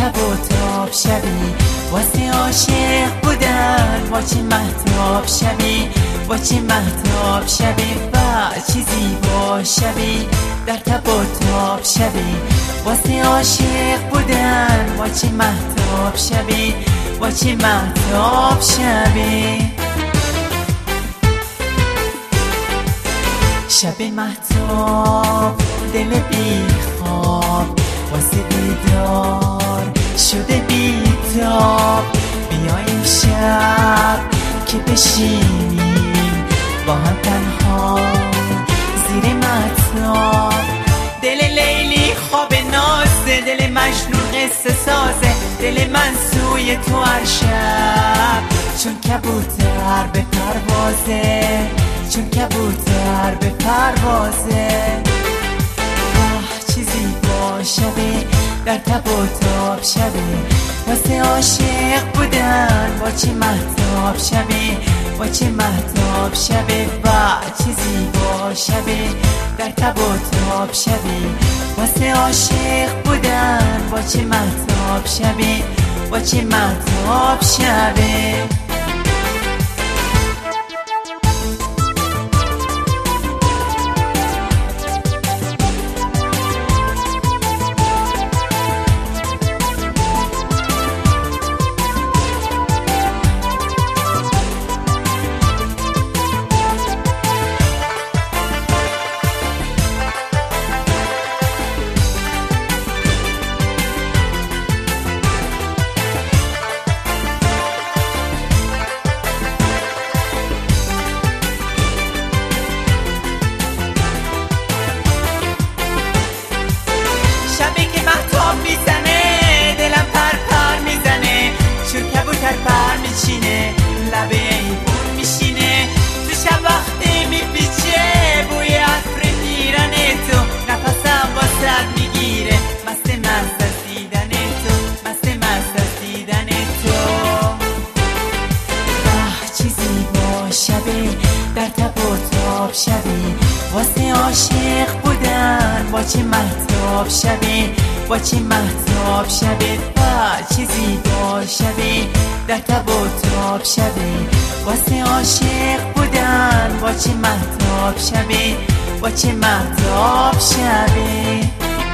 تب و تاب شبی واسه عاشق بودن، با چه مهتاب شبی، با چه مهتاب شبی و چه زیبا شبی، در تب و تاب شبی واسه عاشق بودن، با چه مهتاب شبی، با چه مهتاب شبی. شب مهتاب دل بی خواب واسه دیدار شده بیتاب، بیا این شب که بشینیم با هم تنها زیر مهتاب. دل لیلی خواب نازه، دل مجنون قصه سازه، دل من سوی تو هر شب چون کبوتر به پروازه، چون کبوتر به پروازه. چه زیبا شبه در تب و تاب شبه واسه عاشق بودن، با چه مهتاب شبه، با چه مهتاب شبه و چه زیبا شبه در تب و تاب شبه واسه عاشق بودن، با چه مهتاب شبه، با چه مهتاب شبه. پر میچینه لبه ایبون میشینه تو شب وقتی میپیچه بوی عطر پیرن تو، نفسم واسد میگیره مست مست از دیدن تو، مست مست از دیدن تو. چه زیبا شبه در تب و تاب شبه واسه عاشق بودن، با چه مهتاب شبه، با چه مهتاب شبه و چه زیبا شبه در تب و تاب شبه واسه عاشق بودن، با چه مهتاب شبه، با چه مهتاب شبه.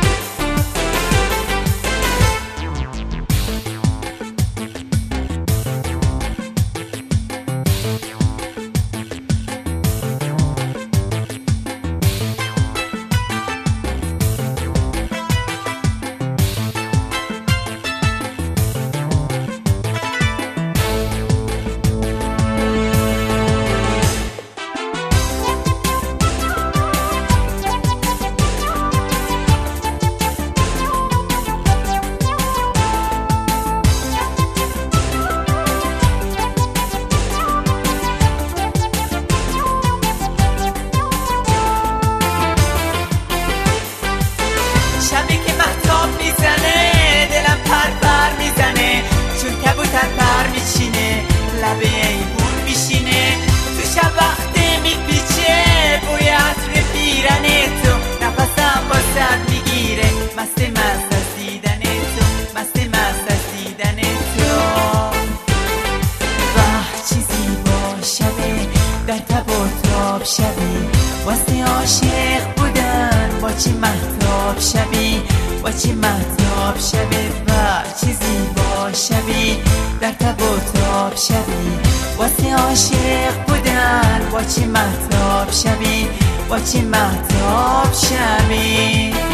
پر میچینه لبه ایبون میشینه تو شب وقتی میپیچه بوی عطر پیرن تو، نفسم واسد میگیره مست مست از دیدن تو، مست مست از دیدن تو. چه زیبا شبه در تب و تاب شبه واسه عاشق بودن، با چه مهتاب شبه، با چه مهتاب شبه و چه زیبا شبه در تب و تاب شبه واسه عاشق بودن، با چه مهتاب شبه، با چه مهتاب شبه.